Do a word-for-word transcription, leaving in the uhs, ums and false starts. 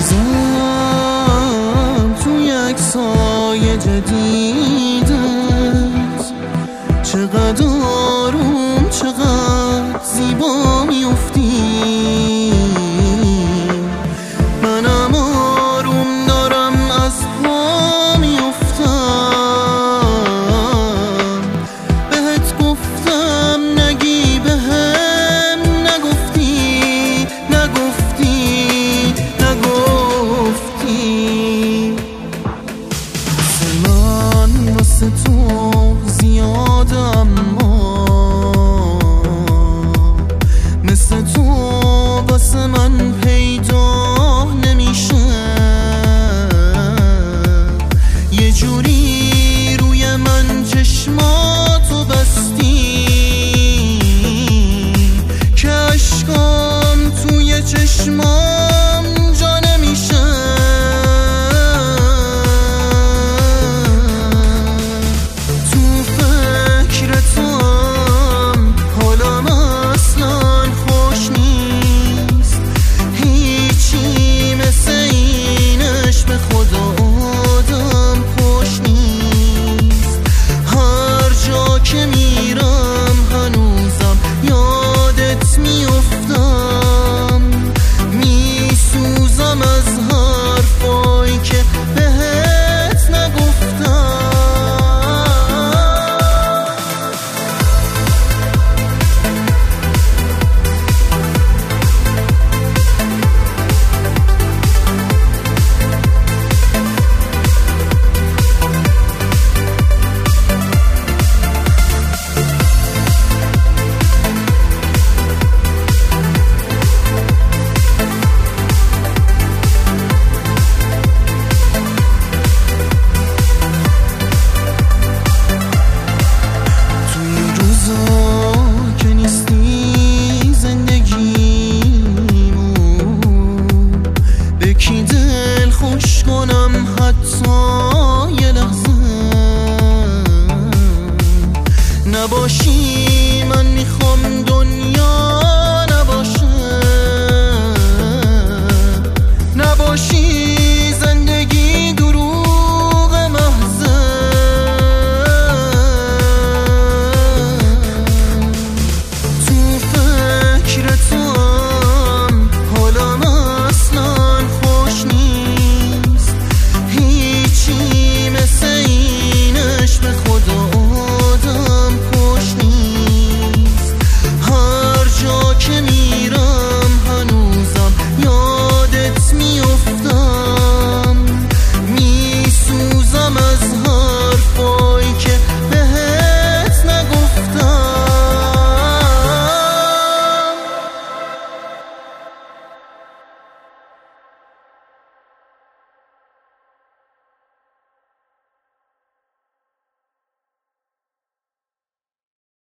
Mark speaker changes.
Speaker 1: عزیزم توی عکسای جدیدت چقدر آروم چقدر زیبا میافتی. منم آروم دارم از پا میافتم. بهت گفتم نگی بهم نگفتی نگفتی نگفتی. من واسه تو زیاده اما مثل تو واسه من پیدا نمیشه. یه جوری روی من چشماتو بستی که اشکام توی چشمات